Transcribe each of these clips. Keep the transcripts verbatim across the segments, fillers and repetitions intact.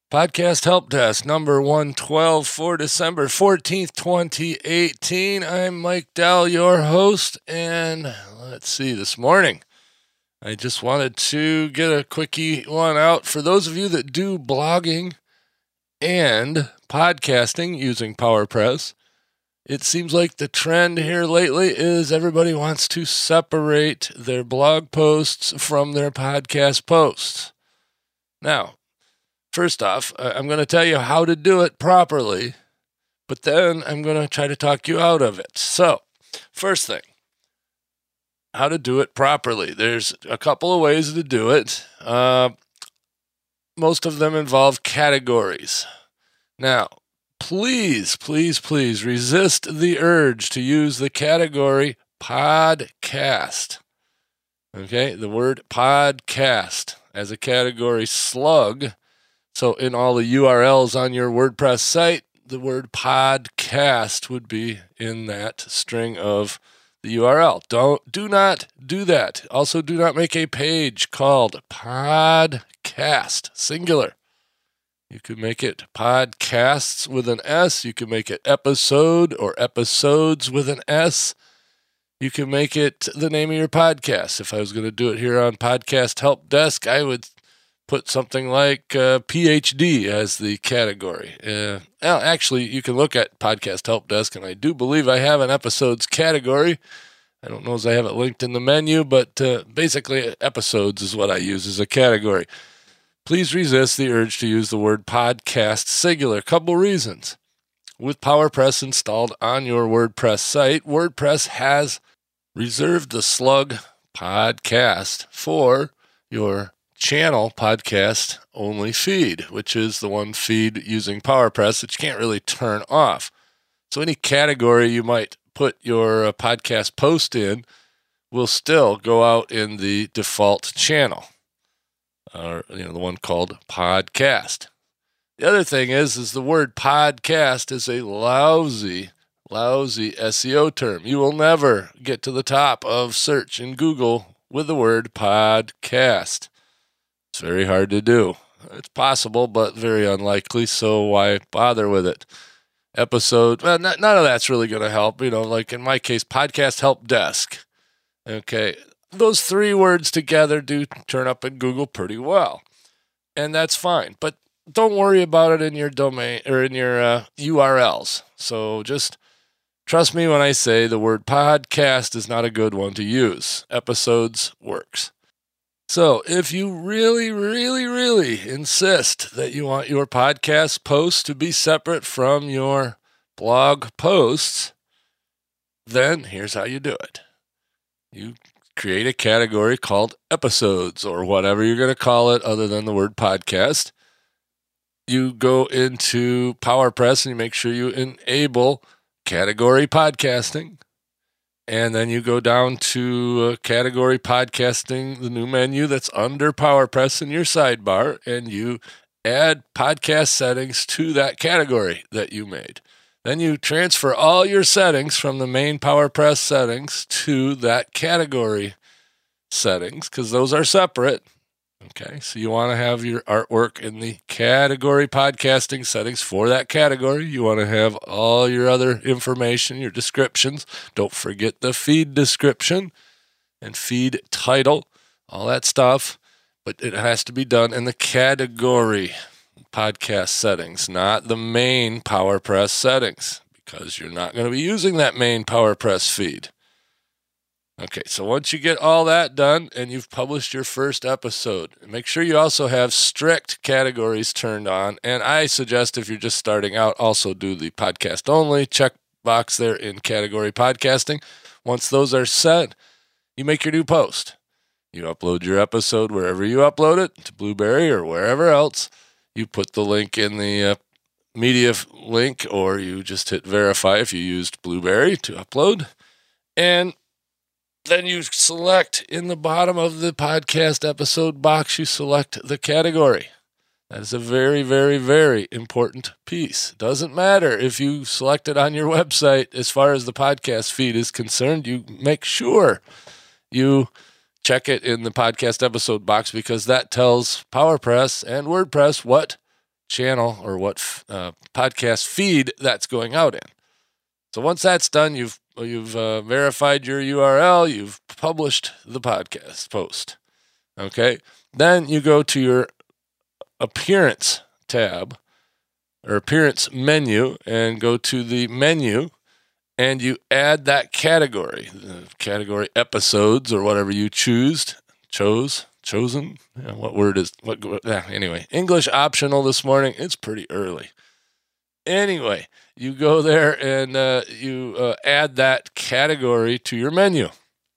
Podcast Help Desk, number one twelve for December fourteenth, twenty eighteen. I'm Mike Dell, your host, and let's see, this morning, I just wanted to get a quickie one out for those of you that do blogging and podcasting using PowerPress. It seems like the trend here lately is everybody wants to separate their blog posts from their podcast posts. Now, first off, I'm going to tell you how to do it properly, but then I'm going to try to talk you out of it. So, first thing, how to do it properly. There's a couple of ways to do it. Uh, most of them involve categories. Now, please, please, please resist the urge to use the category podcast. Okay, the word podcast as a category slug. So in all the U R Ls on your WordPress site, the word podcast would be in that string of the U R L. Don't, do not do that. Also, do not make a page called podcast, singular. You could make it podcasts with an S. You could make it episode or episodes with an S. You can make it the name of your podcast. If I was going to do it here on Podcast Help Desk, I would put something like uh, P H D as the category. Uh, well, actually, you can look at Podcast Help Desk, and I do believe I have an episodes category. I don't know as I have it linked in the menu, but uh, basically episodes is what I use as a category. Please resist the urge to use the word podcast singular. Couple reasons. With PowerPress installed on your WordPress site, WordPress has reserved the slug podcast for your channel podcast only feed, which is the one feed using PowerPress that you can't really turn off. So any category you might put your uh, podcast post in will still go out in the default channel, or you know, the one called podcast. The other thing is, is the word podcast is a lousy, lousy S E O term. You will never get to the top of search in Google with the word podcast. It's very hard to do. It's possible, but very unlikely, so why bother with it? Episode, well, not, none of that's really going to help. You know, like in my case, Podcast Help Desk. Okay, those three words together do turn up in Google pretty well, and that's fine. But don't worry about it in your domain or in your uh, U R Ls. So just trust me when I say the word podcast is not a good one to use. Episodes works. So if you really, really, really insist that you want your podcast posts to be separate from your blog posts, then here's how you do it. You create a category called episodes or whatever you're going to call it other than the word podcast. You go into PowerPress and you make sure you enable category podcasting. And then you go down to uh, category podcasting, the new menu that's under PowerPress in your sidebar, and you add podcast settings to that category that you made. Then you transfer all your settings from the main PowerPress settings to that category settings, because those are separate. Okay, so you want to have your artwork in the category podcasting settings for that category. You want to have all your other information, your descriptions. Don't forget the feed description and feed title, all that stuff. But it has to be done in the category podcast settings, not the main PowerPress settings, because you're not going to be using that main PowerPress feed. Okay, so once you get all that done and you've published your first episode, make sure you also have strict categories turned on. And I suggest if you're just starting out, also do the podcast only checkbox there in category podcasting. Once those are set, you make your new post. You upload your episode wherever you upload it, to Blueberry or wherever else. You put the link in the uh, media link, or you just hit verify if you used Blueberry to upload. And then you select in the bottom of the podcast episode box, you select the category. That is a very, very, very important piece. Doesn't matter if you select it on your website. As far as the podcast feed is concerned, you make sure you check it in the podcast episode box, because that tells PowerPress and WordPress what channel or what uh, podcast feed that's going out in. So once that's done, you've you've uh, verified your U R L, you've published the podcast post. Okay, then you go to your appearance tab or appearance menu and go to the menu and you add that category, the category episodes or whatever you choose, chose, chosen. Yeah, what word is what? Yeah, anyway, English optional this morning. It's pretty early. Anyway, you go there and uh, you uh, add that category to your menu.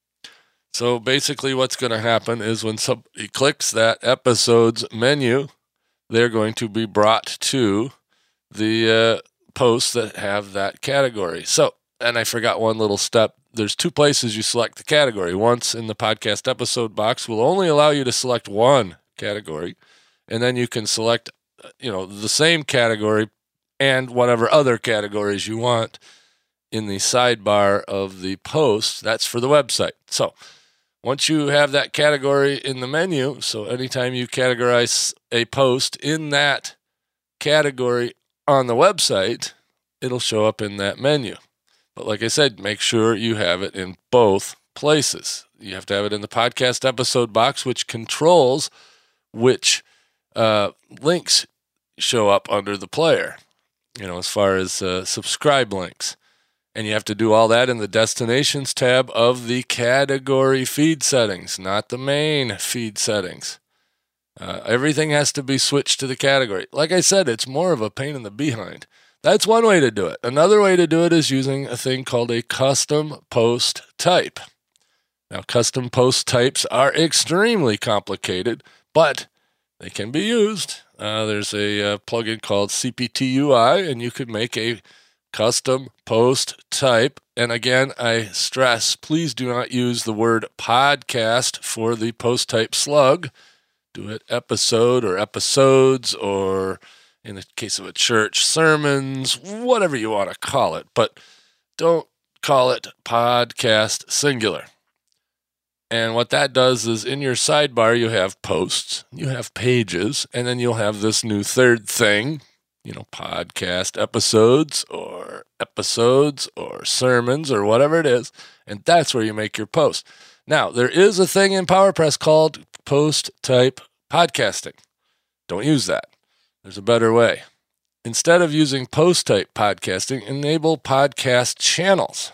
So basically what's going to happen is when somebody clicks that episodes menu, they're going to be brought to the uh, posts that have that category. So, and I forgot one little step. There's two places you select the category. Once in the podcast episode box will only allow you to select one category, and then you can select, you know, the same category and whatever other categories you want in the sidebar of the post. That's for the website. So once you have that category in the menu, so anytime you categorize a post in that category on the website, it'll show up in that menu. But like I said, make sure you have it in both places. You have to have it in the podcast episode box, which controls which uh, links show up under the player, you know, as far as uh, subscribe links. And you have to do all that in the Destinations tab of the category feed settings, not the main feed settings. Uh, everything has to be switched to the category. Like I said, it's more of a pain in the behind. That's one way to do it. Another way to do it is using a thing called a custom post type. Now, custom post types are extremely complicated, but they can be used. Uh, there's a uh, plugin called C P T U I, and you could make a custom post type. And again, I stress, please do not use the word podcast for the post type slug. Do it episode or episodes, or in the case of a church, sermons, whatever you want to call it. But don't call it podcast singular. And what that does is in your sidebar, you have posts, you have pages, and then you'll have this new third thing, you know, podcast episodes or episodes or sermons or whatever it is. And that's where you make your post. Now, there is a thing in PowerPress called post type podcasting. Don't use that. There's a better way. Instead of using post type podcasting, enable podcast channels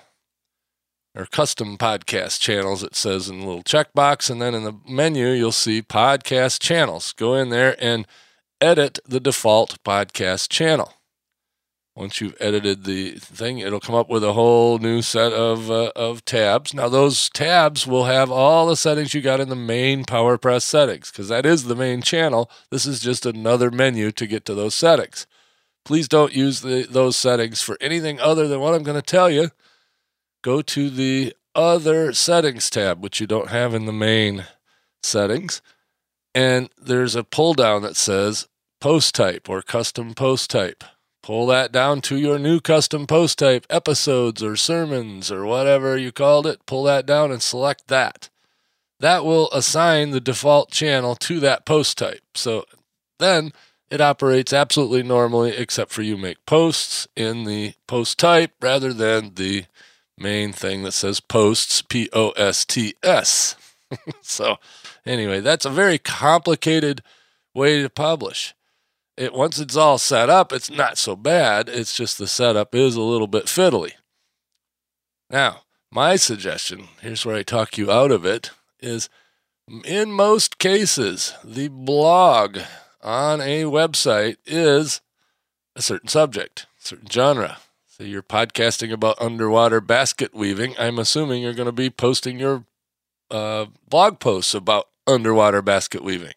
or custom podcast channels. It says in the little checkbox, and then in the menu, you'll see podcast channels. Go in there and edit the default podcast channel. Once you've edited the thing, it'll come up with a whole new set of uh, of tabs. Now, those tabs will have all the settings you got in the main PowerPress settings, because that is the main channel. This is just another menu to get to those settings. Please don't use the, those settings for anything other than what I'm going to tell you. Go to the Other Settings tab, which you don't have in the main settings, and there's a pull down that says Post Type or Custom Post Type. Pull that down to your new custom post type, episodes or sermons or whatever you called it. Pull that down and select that. That will assign the default channel to that post type. So then it operates absolutely normally, except for you make posts in the post type rather than the main thing that says posts, P O S T S. So anyway, that's a very complicated way to publish. It, once it's all set up, it's not so bad. It's just the setup is a little bit fiddly. Now, my suggestion, here's where I talk you out of it, is in most cases, the blog on a website is a certain subject, a certain genre. So you're podcasting about underwater basket weaving. I'm assuming you're going to be posting your uh, blog posts about underwater basket weaving.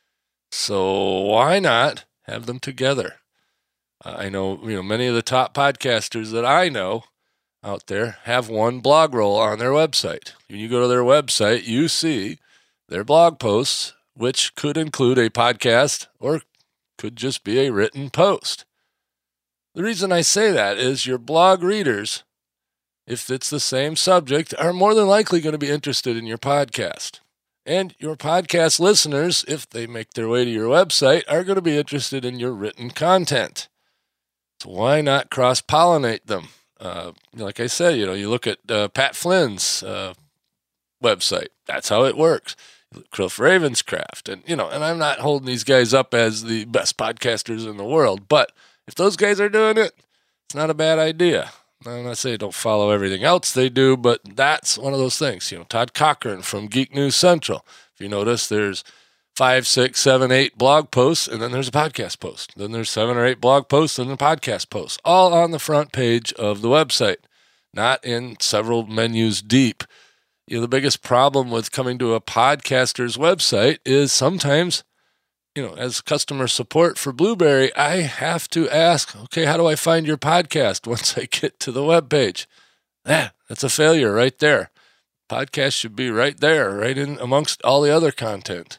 So why not have them together? Uh, I know, you know, many of the top podcasters that I know out there have one blog roll on their website. When you go to their website, you see their blog posts, which could include a podcast or could just be a written post. The reason I say that is your blog readers, if it's the same subject, are more than likely going to be interested in your podcast. And your podcast listeners, if they make their way to your website, are going to be interested in your written content. So why not cross-pollinate them? Uh, like I said, you know, you look at uh, Pat Flynn's uh, website. That's how it works. Cliff Ravenscraft. And, you know, and I'm not holding these guys up as the best podcasters in the world, but if those guys are doing it, it's not a bad idea. I'm not saying don't follow everything else they do, but that's one of those things. You know, Todd Cochran from Geek News Central. If you notice, there's five, six, seven, eight blog posts, and then there's a podcast post. Then there's seven or eight blog posts and a podcast post, all on the front page of the website, not in several menus deep. You know, the biggest problem with coming to a podcaster's website is sometimes, you know, as customer support for Blueberry, I have to ask, okay, how do I find your podcast once I get to the webpage? Ah, that's a failure right there. Podcast should be right there, right in amongst all the other content.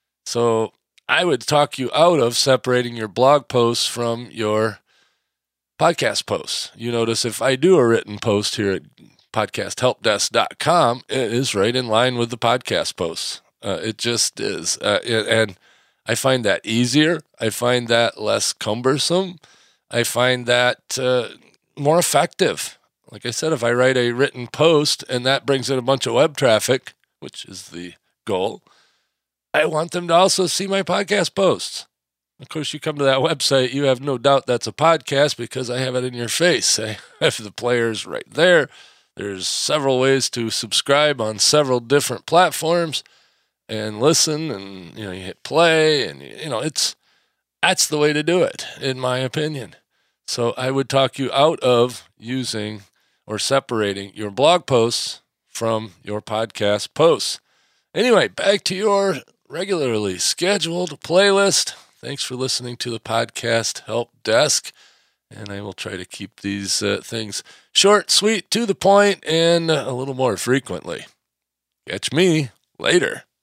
So I would talk you out of separating your blog posts from your podcast posts. You notice if I do a written post here at podcast help desk dot com, it is right in line with the podcast posts. Uh, it just is. Uh, and I find that easier. I find that less cumbersome. I find that uh, more effective. Like I said, if I write a written post and that brings in a bunch of web traffic, which is the goal, I want them to also see my podcast posts. Of course, you come to that website, you have no doubt that's a podcast because I have it in your face. I have the players right there. There's several ways to subscribe on several different platforms and listen, and you know, you hit play, and you know, it's that's the way to do it, in my opinion. So I would talk you out of using or separating your blog posts from your podcast posts. Anyway, back to your regularly scheduled playlist. Thanks for listening to the Podcast Help Desk, and I will try to keep these uh, things short, sweet, to the point, and a little more frequently. Catch me later.